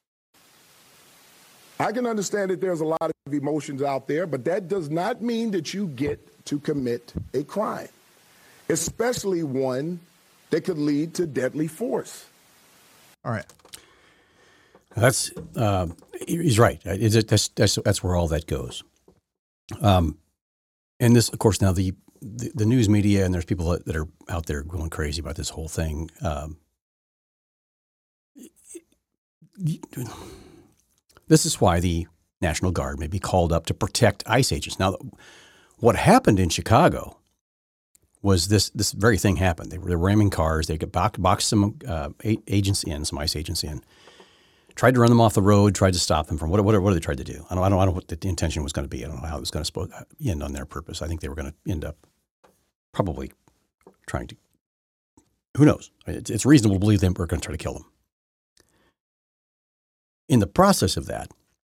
I can understand that there's a lot of emotions out there, but that does not mean that you get to commit a crime, especially one that could lead to deadly force. All right. He's right. That's where all that goes. And this, of course, now the news media, and there's people that are out there going crazy about this whole thing. This is why the National Guard may be called up to protect ICE agents. Now, what happened in Chicago was this very thing happened. They were ramming cars. They boxed some agents in, some ICE agents in, tried to run them off the road, tried to stop them from what they tried to do. I don't know what the intention was going to be. I don't know how it was going to end on their purpose. I think they were going to end up probably trying to, who knows? It's reasonable to believe they were going to try to kill them. In the process of that,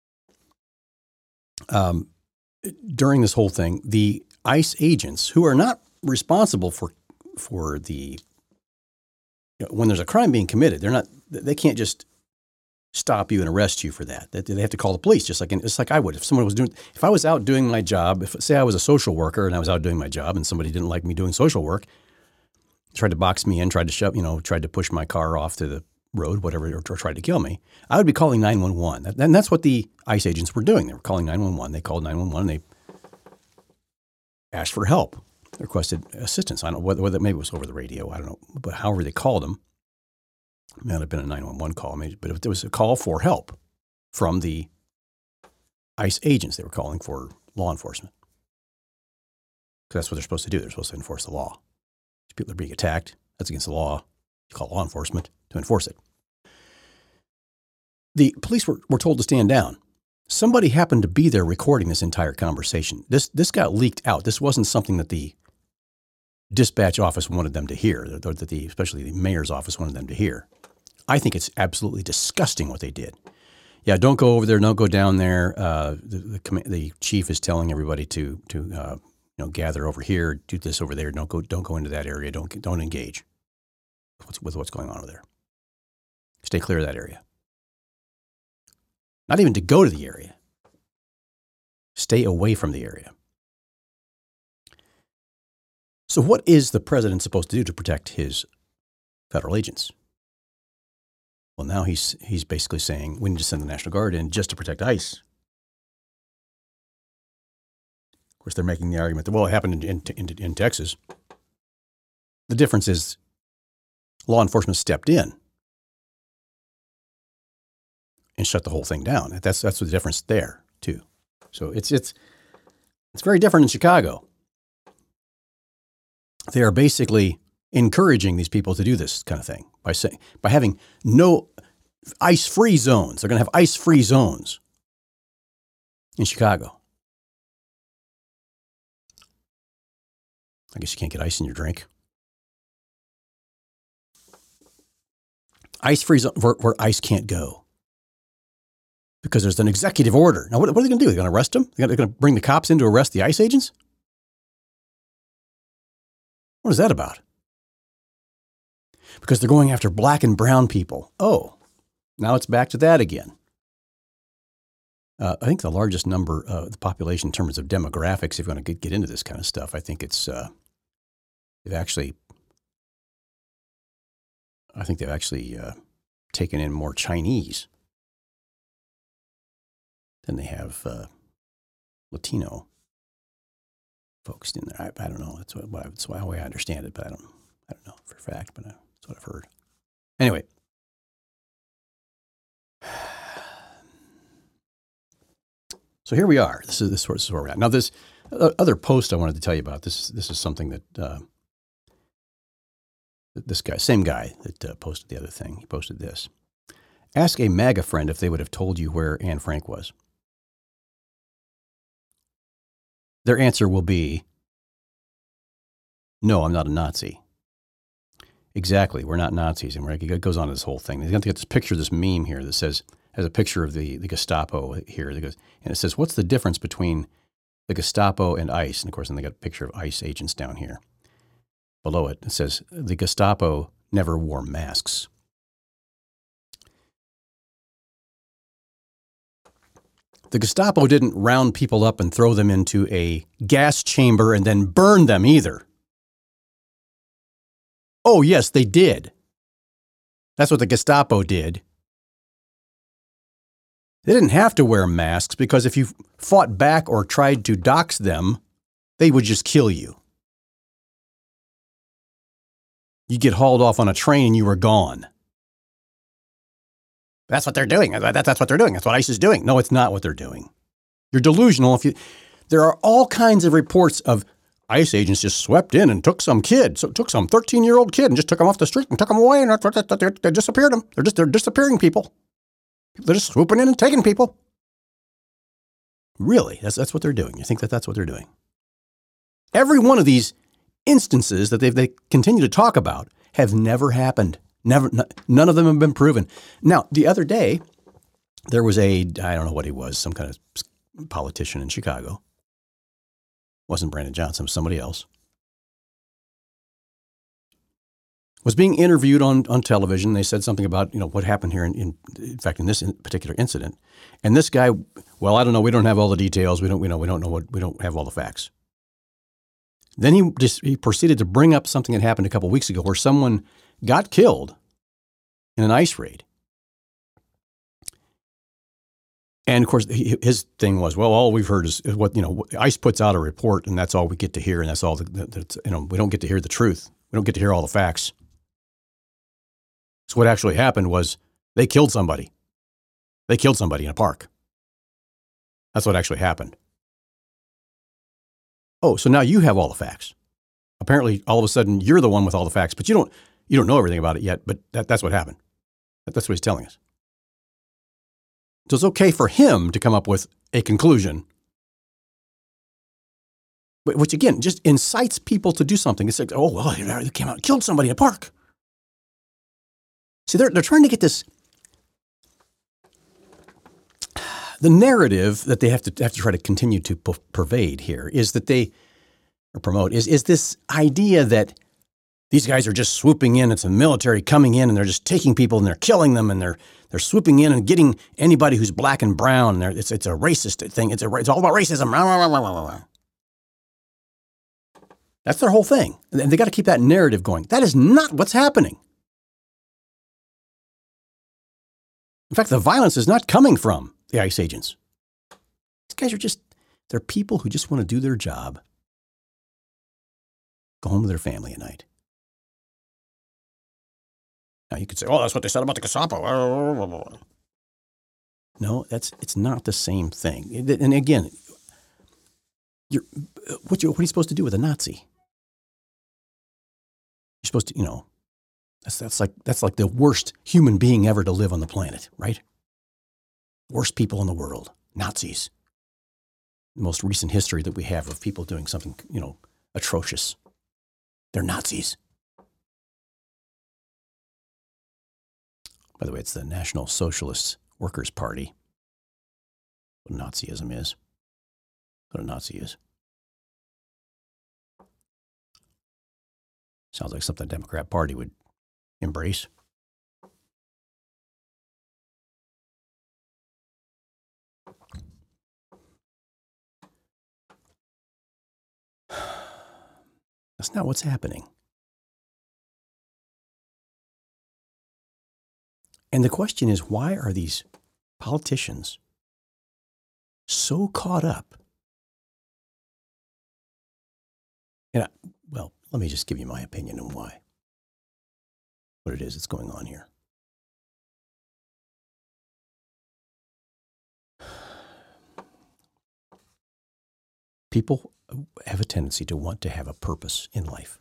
during this whole thing, the ICE agents, who are not responsible for the when there's a crime being committed, they can't just stop you and arrest you for that. They have to call the police, just like I would. If I was out doing my job, say I was a social worker and I was out doing my job and somebody didn't like me doing social work, tried to box me in, tried to push my car off to the road, whatever, or tried to kill me, I would be calling 911. And that's what the ICE agents were doing. They were calling 911. They called 911. They asked for help, requested assistance. I don't know whether maybe it was over the radio. I don't know, but however they called them, it might have been a 911 call, maybe, but it was a call for help from the ICE agents. They were calling for law enforcement. Because that's what they're supposed to do. They're supposed to enforce the law. If people are being attacked, that's against the law. You call law enforcement to enforce it. The police were told to stand down. Somebody happened to be there recording this entire conversation. This got leaked out. This wasn't something that the dispatch office wanted them to hear, especially the mayor's office wanted them to hear. I think it's absolutely disgusting what they did. Yeah, don't go over there. Don't go down there. The chief is telling everybody to gather over here, do this over there. Don't go into that area. Don't engage with what's going on over there. Stay clear of that area. Not even to go to the area. Stay away from the area. So what is the president supposed to do to protect his federal agents? Well, now he's basically saying we need to send the National Guard in just to protect ICE. Of course, they're making the argument that, well, it happened in Texas. The difference is law enforcement stepped in and shut the whole thing down. That's the difference there, too. So it's very different in Chicago. They are basically encouraging these people to do this kind of thing by having no ice-free zones. They're going to have ice-free zones in Chicago. I guess you can't get ice in your drink. Ice-free zone where ice can't go because there's an executive order. Now, what are they going to do? They're going to arrest them? They're going to bring the cops in to arrest the ICE agents? What is that about? Because they're going after black and brown people. Oh, now it's back to that again. I think the largest number of the population in terms of demographics, if you want to get into this kind of stuff, I think it's they've actually taken in more Chinese than they have Latino folks in there. I don't know. That's the way I understand it, but I don't know for a fact, but that's what I've heard. Anyway. So here we are. This is where we're at. Now, this other post I wanted to tell you about, this is something that this guy, same guy that posted the other thing, he posted this. Ask a MAGA friend if they would have told you where Anne Frank was. Their answer will be, no, I'm not a Nazi. Exactly, we're not Nazis. And it goes on to this whole thing. They're going to get this picture, this meme here that has a picture of the Gestapo here. And it says, what's the difference between the Gestapo and ICE? And of course, then they got a picture of ICE agents down here. Below it, it says, the Gestapo never wore masks. The Gestapo didn't round people up and throw them into a gas chamber and then burn them either. Oh, yes, they did. That's what the Gestapo did. They didn't have to wear masks because if you fought back or tried to dox them, they would just kill you. You'd get hauled off on a train and you were gone. That's what they're doing. That's what they're doing. That's what ICE is doing. No, it's not what they're doing. You're delusional. There are all kinds of reports of ICE agents just swept in and took some kid, took some 13-year-old kid and just took him off the street and took him away and they disappeared him. They're disappearing people. They're just swooping in and taking people. Really, that's what they're doing. You think that's what they're doing? Every one of these instances that they continue to talk about have never happened. None of them have been proven. Now, the other day, there was I don't know what he was, some kind of politician in Chicago. Wasn't Brandon Johnson, it was somebody else. was being interviewed on television. They said something about, what happened here in fact, in this particular incident. And this guy, well, I don't know. We don't have all the details. We don't have all the facts. Then he proceeded to bring up something that happened a couple of weeks ago where someone got killed in an ICE raid. And of course, his thing was, well, all we've heard is what, ICE puts out a report and that's all we get to hear. And that's all we don't get to hear the truth. We don't get to hear all the facts. So what actually happened was they killed somebody. They killed somebody in a park. That's what actually happened. Oh, so now you have all the facts. Apparently, all of a sudden, you're the one with all the facts, but you don't know everything about it yet, but that's what happened. That's what he's telling us. So it's okay for him to come up with a conclusion, which again, just incites people to do something. It's like, oh, well, they came out and killed somebody in a park. See, they're trying to get this. The narrative that they have to try to continue to pervade here is that promote is this idea that these guys are just swooping in. It's a military coming in and they're just taking people and they're killing them and they're swooping in and getting anybody who's black and brown. It's a racist thing. It's all about racism. That's their whole thing. And they got to keep that narrative going. That is not what's happening. In fact, the violence is not coming from the ICE agents. These guys they're people who just want to do their job, go home to their family at night. Now you could say, oh, that's what they said about the Gestapo. No, it's not the same thing. And again, what are you supposed to do with a Nazi? You're supposed to, that's like the worst human being ever to live on the planet, right? Worst people in the world, Nazis. The most recent history that we have of people doing something, atrocious. They're Nazis. By the way, it's the National Socialist Workers' Party. What Nazism is. What a Nazi is. Sounds like something the Democrat Party would embrace. That's not what's happening. And the question is, why are these politicians so caught up? And let me just give you my opinion on why. What it is that's going on here. People have a tendency to want to have a purpose in life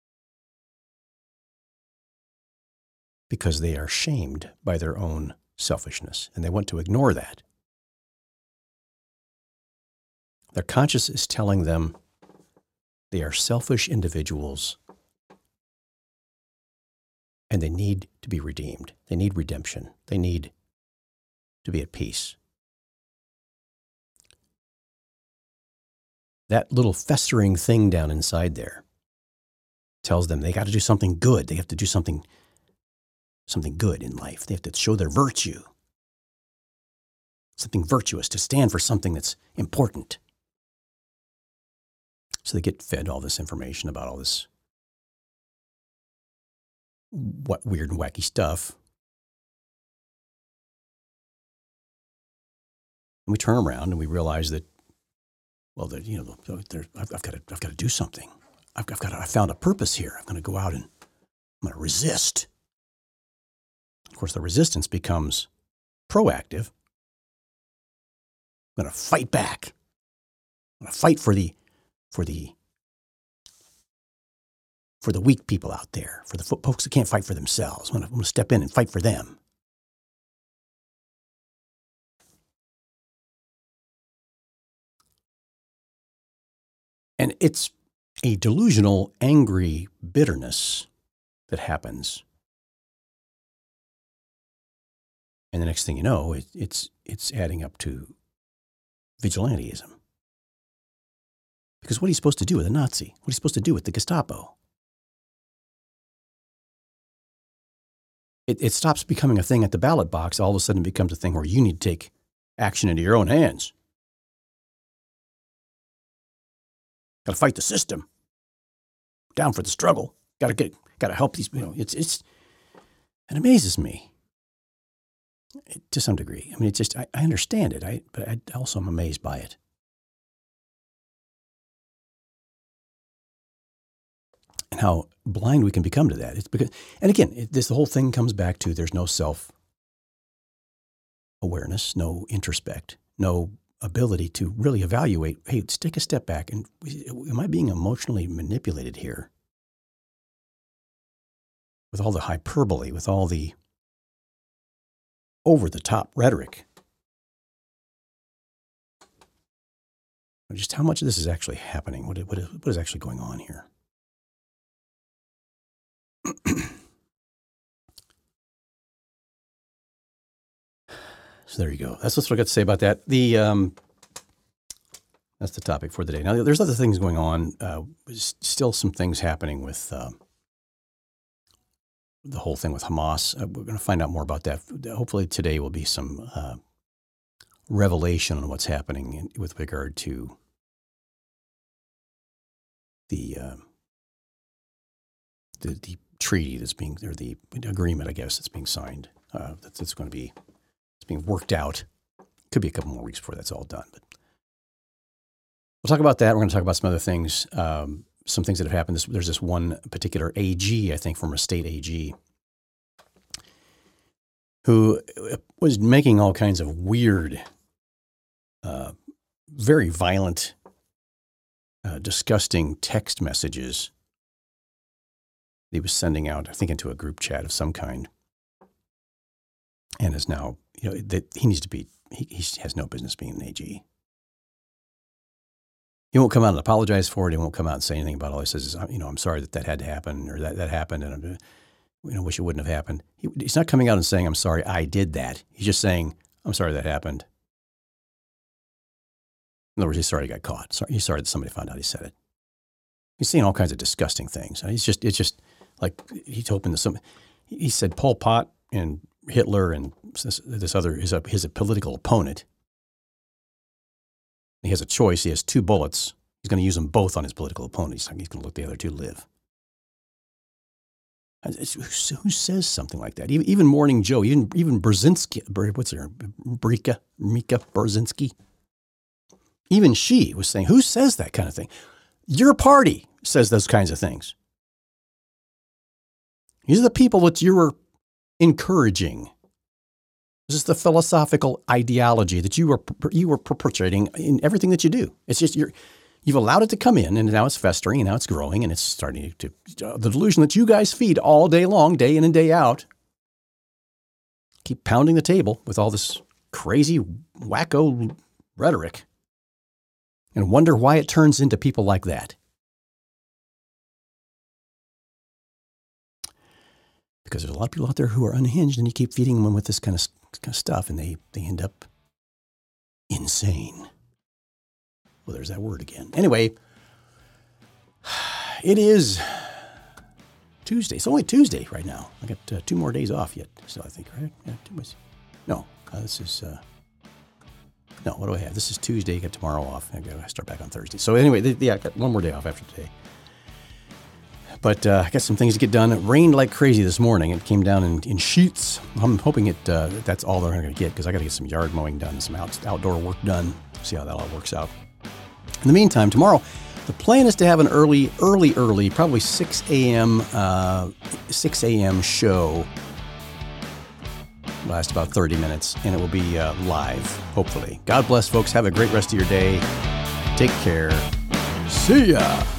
because they are shamed by their own selfishness, and they want to ignore that. Their conscience is telling them they are selfish individuals and they need to be redeemed. They need redemption. They need to be at peace. That little festering thing down inside there tells them they got to do something good. They have to do something good in life. They have to show their virtue. Something virtuous, to stand for something that's important. So they get fed all this information about all this weird and wacky stuff. And we turn around and we realize that, well, I've got to do something. I found a purpose here. I'm going to go out and I'm going to resist. Of course, the resistance becomes proactive. I'm going to fight back. I'm going to fight for the weak people out there, for the folks that can't fight for themselves. I'm going to step in and fight for them. And it's a delusional, angry bitterness that happens. And the next thing you know, it's adding up to vigilantism. Because what are you supposed to do with a Nazi? What are you supposed to do with the Gestapo? it stops becoming a thing at the ballot box. All of a sudden it becomes a thing where you need to take action into your own hands. Got to fight the system. Down for the struggle. Got to help these. It amazes me to some degree. I mean, it's just I understand it. But I also am amazed by it. And how blind we can become to that. It's because, and again, the whole thing comes back to there's no self-awareness, no introspect, no ability to really evaluate, hey, let's take a step back. And am I being emotionally manipulated here? With all the hyperbole, with all the over-the-top rhetoric. Just how much of this is actually happening? What is actually going on here? So there you go. That's what I got to say about that. That's the topic for the day. Now, there's other things going on. Still some things happening with the whole thing with Hamas. We're going to find out more about that. Hopefully today will be some revelation on what's happening with regard to the treaty that's being, or the agreement, I guess, that's being signed. That's going to be, it's being worked out. Could be a couple more weeks before that's all done. But we'll talk about that. We're going to talk about some other things, some things that have happened. There's this one particular AG, I think, former state AG, who was making all kinds of weird, very violent, disgusting text messages he was sending out, I think, into a group chat of some kind, and is now, that he needs to be, he has no business being an AG. He won't come out and apologize for it. He won't come out and say anything about it. All he says is, I'm sorry that had to happen, or that happened, and I wish it wouldn't have happened. He's not coming out and saying, I'm sorry I did that. He's just saying, I'm sorry that happened. In other words, he's sorry he got caught. He's sorry that somebody found out he said it. He's saying all kinds of disgusting things. It's just like he's hoping that he said Pol Pot and Hitler and this other, his political opponent. He has a choice. He has two bullets. He's going to use them both on his political opponent. He's going to let the other two live. Who says something like that? Even Morning Joe, even Brzezinski, Mika Brzezinski, even she was saying, who says that kind of thing? Your party says those kinds of things. These are the people that you were encouraging. This is the philosophical ideology that you were perpetrating in everything that you do. It's just you've allowed it to come in, and now it's festering, and now it's growing, and it's starting to the delusion that you guys feed all day long, day in and day out. Keep pounding the table with all this crazy, wacko rhetoric, and wonder why it turns into people like that. Because there's a lot of people out there who are unhinged, and you keep feeding them with this kind of stuff, and they end up insane. Well, there's that word again. Anyway, it is Tuesday. It's only Tuesday right now. I got 2 more days off yet, still, I think, right? Yeah, 2 days. No, this is... No, what do I have? This is Tuesday. I got tomorrow off. I got to start back on Thursday. So anyway, I got 1 more day off after today. But I got some things to get done. It rained like crazy this morning. It came down in sheets. I'm hoping that's all they're going to get, because I got to get some yard mowing done, some outdoor work done. See how that all works out. In the meantime, tomorrow, the plan is to have an early, probably 6 a.m. Show. Last about 30 minutes, and it will be live, hopefully. God bless, folks. Have a great rest of your day. Take care. See ya.